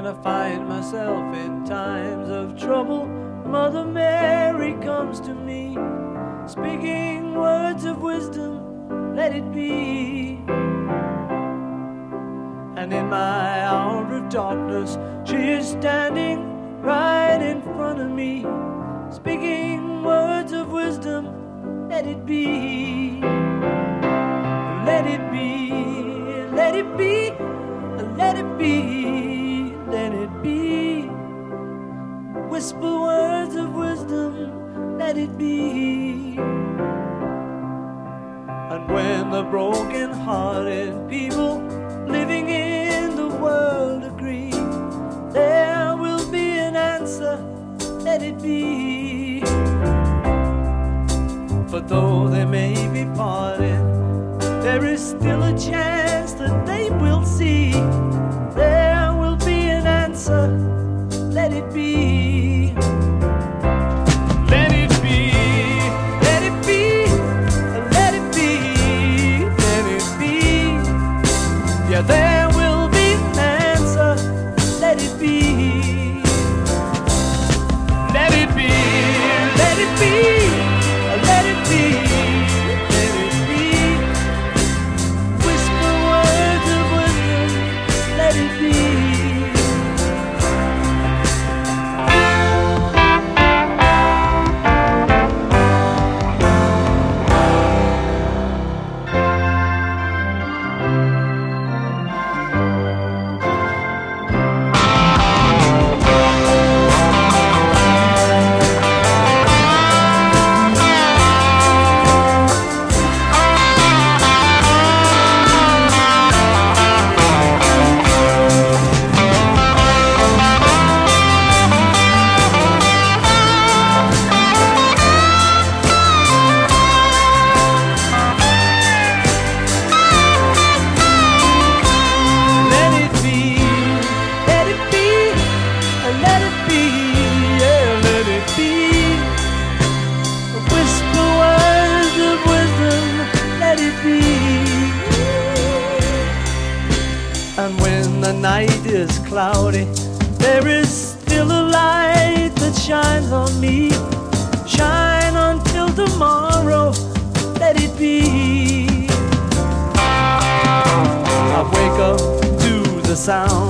When I find myself in times of trouble, Mother Mary comes to me, speaking words of wisdom, let it be. And in my hour of darkness, she is standing right in front of me, speaking words of wisdom, let it be. Let it be, let it be, let it be, let it be. Whisper words of wisdom, let it be. And when the broken-hearted people living in the world agree, there will be an answer, let it be. But though they may be parted, there is still a chance that they will see. There will be an answer, let it be. Let it be, let it be, let it be, let it be. Yeah, there will be an answer, let it be. Let it be, let it be, let it be, let it be. Whisper words of wisdom, let it be. And when the night is cloudy, there is still a light that shines on me. Shine until tomorrow, let it be. I wake up to the sound